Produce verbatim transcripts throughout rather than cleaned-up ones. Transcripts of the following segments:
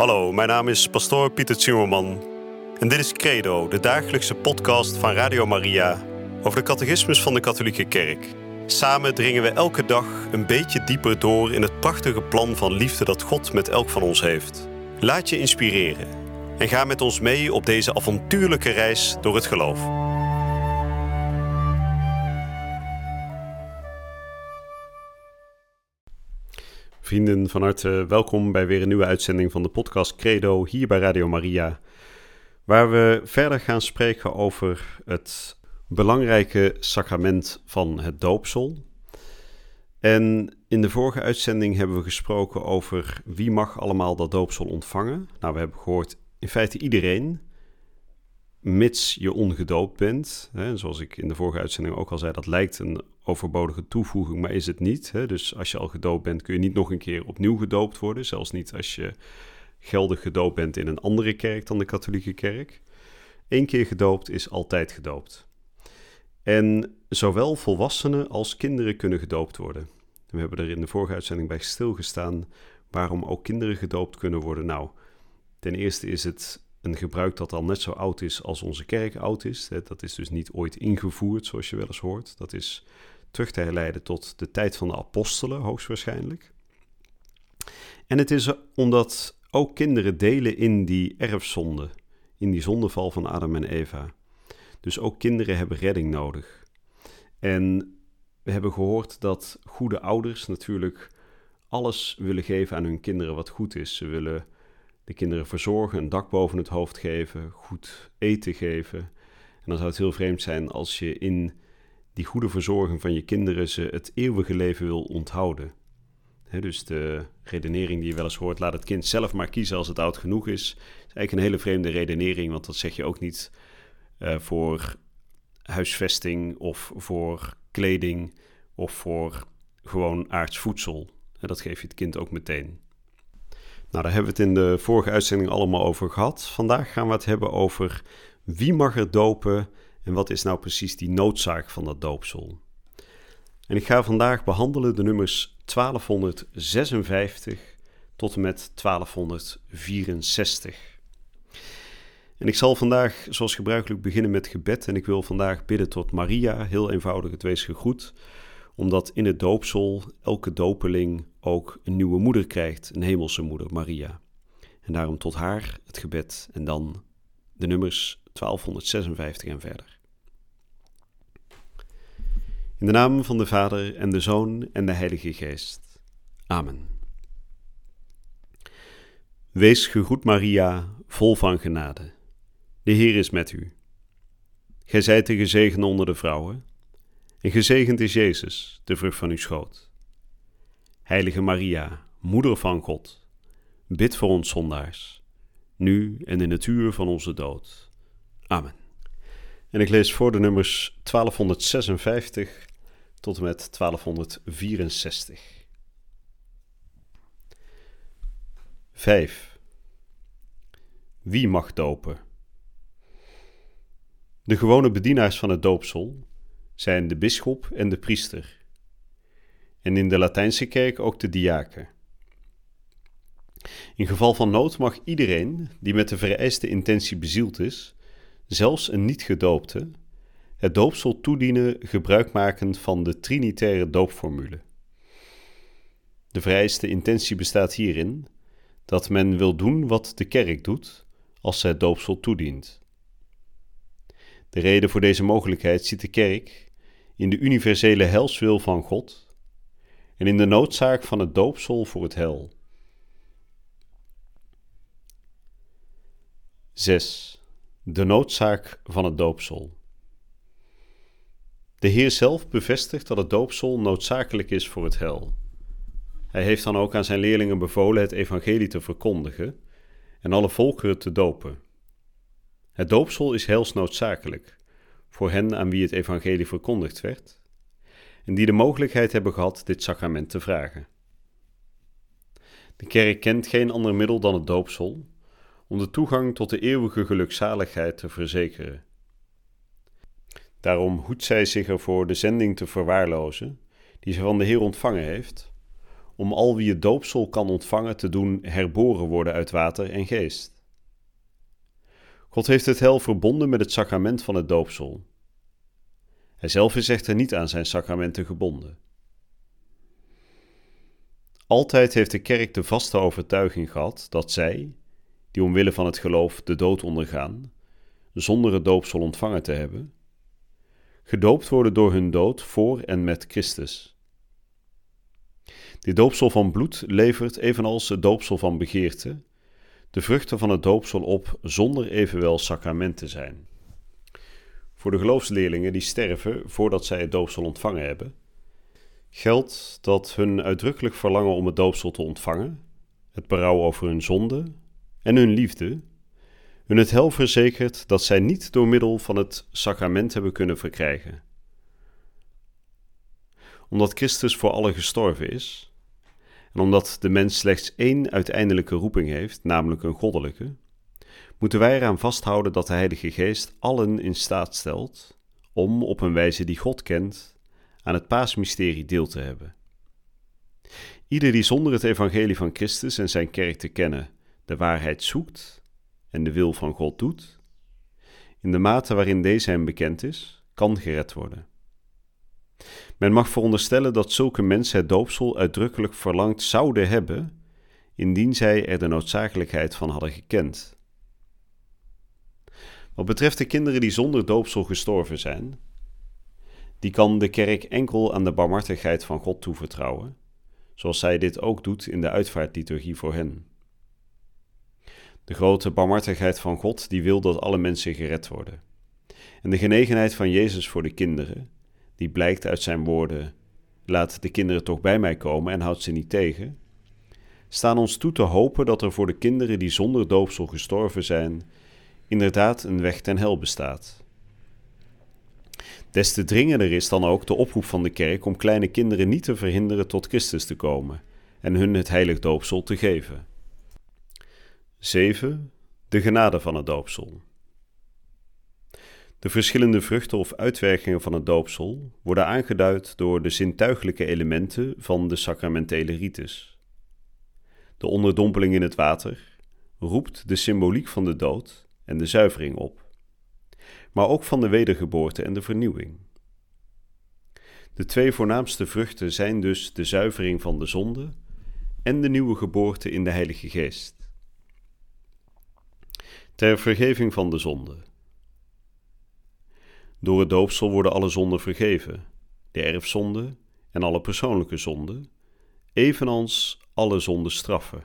Hallo, mijn naam is pastoor Pieter Zimmerman en dit is Credo, de dagelijkse podcast van Radio Maria over de catechismus van de katholieke kerk. Samen dringen we elke dag een beetje dieper door in het prachtige plan van liefde dat God met elk van ons heeft. Laat je inspireren en ga met ons mee op deze avontuurlijke reis door het geloof. Vrienden, van harte welkom bij weer een nieuwe uitzending van de podcast Credo hier bij Radio Maria, waar we verder gaan spreken over het belangrijke sacrament van het doopsel. En in de vorige uitzending hebben we gesproken over wie mag allemaal dat doopsel ontvangen. Nou, we hebben gehoord in feite iedereen, mits je ongedoopt bent. Hè, zoals ik in de vorige uitzending ook al zei, dat lijkt een overbodige toevoeging, maar is het niet. Hè? Dus als je al gedoopt bent, kun je niet nog een keer opnieuw gedoopt worden. Zelfs niet als je geldig gedoopt bent in een andere kerk dan de katholieke kerk. Eén keer gedoopt is altijd gedoopt. En zowel volwassenen als kinderen kunnen gedoopt worden. We hebben er in de vorige uitzending bij stilgestaan waarom ook kinderen gedoopt kunnen worden. Nou, ten eerste is het een gebruik dat al net zo oud is als onze kerk oud is. Dat is dus niet ooit ingevoerd, zoals je wel eens hoort. Dat is terug te herleiden tot de tijd van de apostelen, hoogstwaarschijnlijk. En het is omdat ook kinderen delen in die erfzonde, in die zondeval van Adam en Eva. Dus ook kinderen hebben redding nodig. En we hebben gehoord dat goede ouders natuurlijk alles willen geven aan hun kinderen wat goed is. Ze willen de kinderen verzorgen, een dak boven het hoofd geven, goed eten geven. En dan zou het heel vreemd zijn als je in die goede verzorging van je kinderen ze het eeuwige leven wil onthouden. He, dus de redenering die je wel eens hoort, laat het kind zelf maar kiezen als het oud genoeg is, is eigenlijk een hele vreemde redenering, want dat zeg je ook niet uh, voor huisvesting of voor kleding of voor gewoon aards voedsel. En dat geef je het kind ook meteen. Nou, daar hebben we het in de vorige uitzending allemaal over gehad. Vandaag gaan we het hebben over wie mag er dopen en wat is nou precies die noodzaak van dat doopsel. En ik ga vandaag behandelen de nummers twaalfhonderdzesenvijftig tot en met twaalfhonderdvierenzestig. En ik zal vandaag zoals gebruikelijk beginnen met gebed en ik wil vandaag bidden tot Maria, heel eenvoudig het wees gegroet, omdat in het doopsel elke dopeling ook een nieuwe moeder krijgt, een hemelse moeder, Maria. En daarom tot haar het gebed en dan de nummers twaalfhonderdzesenvijftig en verder. In de naam van de Vader en de Zoon en de Heilige Geest. Amen. Wees gegroet Maria, vol van genade. De Heer is met u. Gij zijt de gezegende onder de vrouwen, en gezegend is Jezus, de vrucht van uw schoot. Heilige Maria, Moeder van God, bid voor ons zondaars, nu en in het uur van onze dood. Amen. En ik lees voor de nummers twaalfhonderdzesenvijftig tot en met twaalfhonderdvierenzestig. vijf. Wie mag dopen? De gewone bedienaars van het doopsel zijn de bisschop en de priester. En in de Latijnse kerk ook de diaken. In geval van nood mag iedereen die met de vereiste intentie bezield is, zelfs een niet-gedoopte, het doopsel toedienen gebruikmakend van de trinitaire doopformule. De vereiste intentie bestaat hierin dat men wil doen wat de kerk doet als zij het doopsel toedient. De reden voor deze mogelijkheid ziet de kerk in de universele heilswil van God en in de noodzaak van het doopsel voor het heil. zes. De noodzaak van het doopsel. De Heer zelf bevestigt dat het doopsel noodzakelijk is voor het heil. Hij heeft dan ook aan zijn leerlingen bevolen het evangelie te verkondigen en alle volkeren te dopen. Het doopsel is heilsnoodzakelijk voor hen aan wie het evangelie verkondigd werd en die de mogelijkheid hebben gehad dit sacrament te vragen. De kerk kent geen ander middel dan het doopsel om de toegang tot de eeuwige gelukzaligheid te verzekeren. Daarom hoedt zij zich ervoor de zending te verwaarlozen die ze van de Heer ontvangen heeft, om al wie het doopsel kan ontvangen te doen herboren worden uit water en geest. God heeft het heil verbonden met het sacrament van het doopsel. Hij zelf is echter niet aan zijn sacramenten gebonden. Altijd heeft de kerk de vaste overtuiging gehad dat zij, die omwille van het geloof de dood ondergaan, zonder het doopsel ontvangen te hebben, gedoopt worden door hun dood voor en met Christus. Dit doopsel van bloed levert, evenals het doopsel van begeerte, de vruchten van het doopsel op zonder evenwel sacrament te zijn. Voor de geloofsleerlingen die sterven voordat zij het doopsel ontvangen hebben, geldt dat hun uitdrukkelijk verlangen om het doopsel te ontvangen, het berouw over hun zonde en hun liefde, hun het heil verzekert dat zij niet door middel van het sacrament hebben kunnen verkrijgen. Omdat Christus voor allen gestorven is, en omdat de mens slechts één uiteindelijke roeping heeft, namelijk een goddelijke, moeten wij eraan vasthouden dat de Heilige Geest allen in staat stelt om, op een wijze die God kent, aan het paasmysterie deel te hebben. Ieder die zonder het evangelie van Christus en zijn kerk te kennen de waarheid zoekt en de wil van God doet, in de mate waarin deze hem bekend is, kan gered worden. Men mag veronderstellen dat zulke mensen het doopsel uitdrukkelijk verlangd zouden hebben, indien zij er de noodzakelijkheid van hadden gekend. Wat betreft de kinderen die zonder doopsel gestorven zijn, die kan de kerk enkel aan de barmhartigheid van God toevertrouwen, zoals zij dit ook doet in de uitvaartliturgie voor hen. De grote barmhartigheid van God die wil dat alle mensen gered worden. En de genegenheid van Jezus voor de kinderen, die blijkt uit zijn woorden, laat de kinderen toch bij mij komen en houd ze niet tegen, staan ons toe te hopen dat er voor de kinderen die zonder doopsel gestorven zijn, inderdaad een weg ten hel bestaat. Des te dringender is dan ook de oproep van de kerk om kleine kinderen niet te verhinderen tot Christus te komen en hun het heilig doopsel te geven. zeven. De genade van het doopsel. De verschillende vruchten of uitwerkingen van het doopsel worden aangeduid door de zintuigelijke elementen van de sacramentele rites. De onderdompeling in het water roept de symboliek van de dood en de zuivering op, maar ook van de wedergeboorte en de vernieuwing. De twee voornaamste vruchten zijn dus de zuivering van de zonde en de nieuwe geboorte in de Heilige Geest. Ter vergeving van de zonde. Door het doopsel worden alle zonden vergeven, de erfzonde en alle persoonlijke zonden, evenals alle zondestraffen.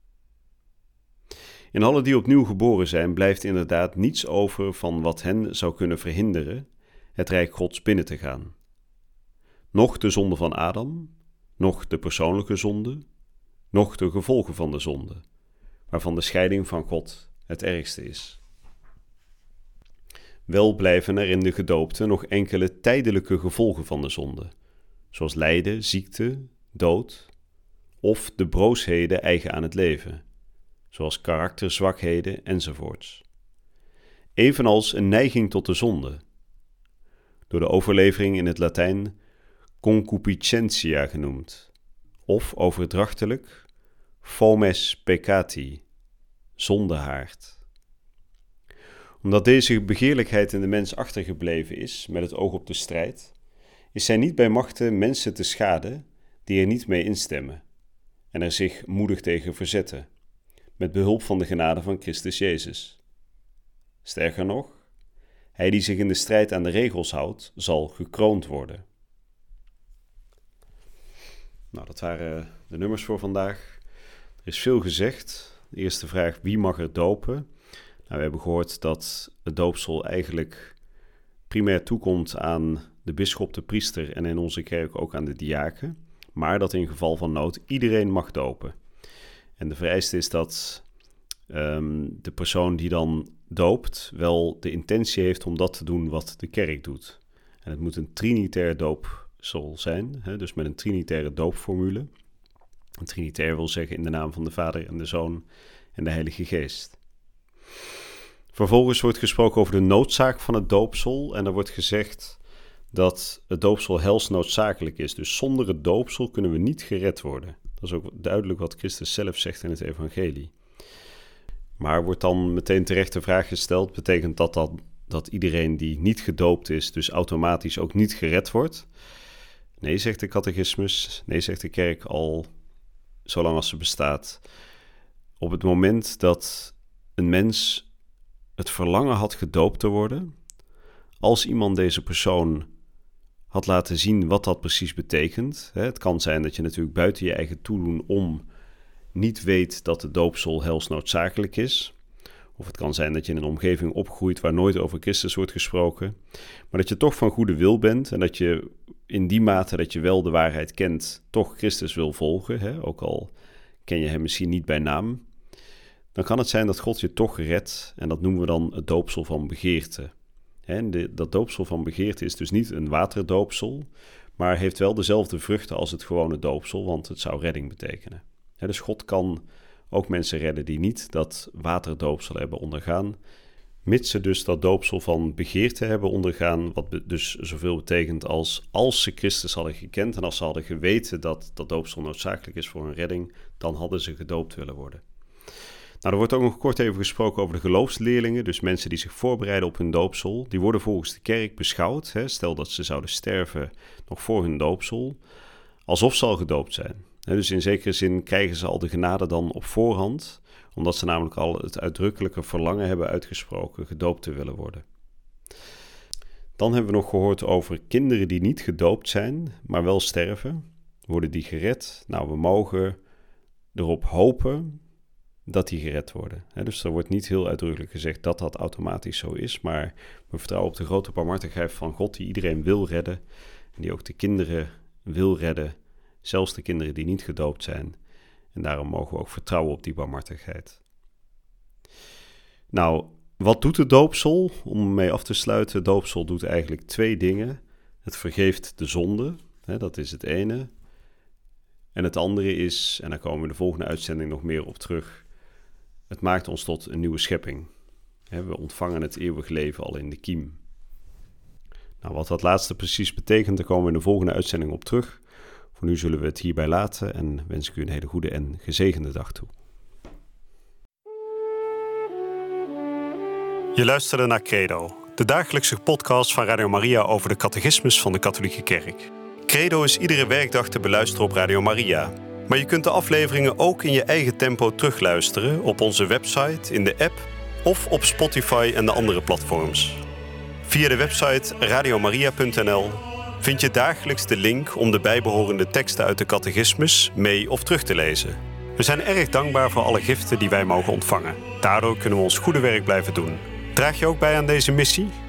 In alle die opnieuw geboren zijn, blijft inderdaad niets over van wat hen zou kunnen verhinderen het rijk Gods binnen te gaan. Noch de zonde van Adam, noch de persoonlijke zonde, noch de gevolgen van de zonde, waarvan de scheiding van God het ergste is. Wel blijven er in de gedoopten nog enkele tijdelijke gevolgen van de zonde, zoals lijden, ziekte, dood of de broosheden eigen aan het leven, zoals karakterzwakheden enzovoorts. Evenals een neiging tot de zonde, door de overlevering in het Latijn concupiscentia genoemd, of overdrachtelijk fomes peccati, zondehaard. Omdat deze begeerlijkheid in de mens achtergebleven is met het oog op de strijd, is zij niet bij machte mensen te schaden die er niet mee instemmen en er zich moedig tegen verzetten, met behulp van de genade van Christus Jezus. Sterker nog, hij die zich in de strijd aan de regels houdt, zal gekroond worden. Nou, dat waren de nummers voor vandaag. Er is veel gezegd. De eerste vraag, wie mag er dopen? Nou, we hebben gehoord dat het doopsel eigenlijk primair toekomt aan de bisschop, de priester en in onze kerk ook aan de diaken, maar dat in geval van nood iedereen mag dopen. En de vereiste is dat um, de persoon die dan doopt wel de intentie heeft om dat te doen wat de kerk doet. En het moet een trinitair doopsel zijn, hè, dus met een trinitaire doopformule. Een trinitair wil zeggen in de naam van de Vader en de Zoon en de Heilige Geest. Vervolgens wordt gesproken over de noodzaak van het doopsel en er wordt gezegd dat het doopsel helsnoodzakelijk is. Dus zonder het doopsel kunnen we niet gered worden. Dat is ook duidelijk wat Christus zelf zegt in het evangelie. Maar wordt dan meteen terecht de vraag gesteld, betekent dat dan dat iedereen die niet gedoopt is, dus automatisch ook niet gered wordt? Nee, zegt de catechismus, nee, zegt de kerk al zolang als ze bestaat. Op het moment dat een mens het verlangen had gedoopt te worden, als iemand deze persoon had laten zien wat dat precies betekent. Hè, het kan zijn dat je natuurlijk buiten je eigen toedoen om niet weet dat de doopsel helsnoodzakelijk is. Of het kan zijn dat je in een omgeving opgroeit waar nooit over Christus wordt gesproken. Maar dat je toch van goede wil bent en dat je in die mate dat je wel de waarheid kent, toch Christus wil volgen. Hè, ook al ken je hem misschien niet bij naam. Dan kan het zijn dat God je toch redt en dat noemen we dan het doopsel van begeerte. He, de, dat doopsel van begeerte is dus niet een waterdoopsel, maar heeft wel dezelfde vruchten als het gewone doopsel, want het zou redding betekenen. He, dus God kan ook mensen redden die niet dat waterdoopsel hebben ondergaan, mits ze dus dat doopsel van begeerte hebben ondergaan, wat be- dus zoveel betekent als als ze Christus hadden gekend en als ze hadden geweten dat dat doopsel noodzakelijk is voor hun redding, dan hadden ze gedoopt willen worden. Nou, er wordt ook nog kort even gesproken over de geloofsleerlingen, dus mensen die zich voorbereiden op hun doopsel. Die worden volgens de kerk beschouwd, hè, stel dat ze zouden sterven nog voor hun doopsel, alsof ze al gedoopt zijn. Hè, dus in zekere zin krijgen ze al de genade dan op voorhand, omdat ze namelijk al het uitdrukkelijke verlangen hebben uitgesproken gedoopt te willen worden. Dan hebben we nog gehoord over kinderen die niet gedoopt zijn, maar wel sterven. Worden die gered? Nou, we mogen erop hopen dat die gered worden. He, dus er wordt niet heel uitdrukkelijk gezegd dat dat automatisch zo is, maar we vertrouwen op de grote barmhartigheid van God die iedereen wil redden en die ook de kinderen wil redden, zelfs de kinderen die niet gedoopt zijn. En daarom mogen we ook vertrouwen op die barmhartigheid. Nou, wat doet de doopsel? Om mee af te sluiten, doopsel doet eigenlijk twee dingen. Het vergeeft de zonde, he, dat is het ene. En het andere is, en daar komen we in de volgende uitzending nog meer op terug, het maakt ons tot een nieuwe schepping. We ontvangen het eeuwig leven al in de kiem. Nou, wat dat laatste precies betekent, daar komen we in de volgende uitzending op terug. Voor nu zullen we het hierbij laten en wens ik u een hele goede en gezegende dag toe. Je luisterde naar Credo, de dagelijkse podcast van Radio Maria over de catechismus van de Katholieke Kerk. Credo is iedere werkdag te beluisteren op Radio Maria. Maar je kunt de afleveringen ook in je eigen tempo terugluisteren op onze website, in de app of op Spotify en de andere platforms. Via de website radiomaria punt n l vind je dagelijks de link om de bijbehorende teksten uit de catechismus mee of terug te lezen. We zijn erg dankbaar voor alle giften die wij mogen ontvangen. Daardoor kunnen we ons goede werk blijven doen. Draag je ook bij aan deze missie?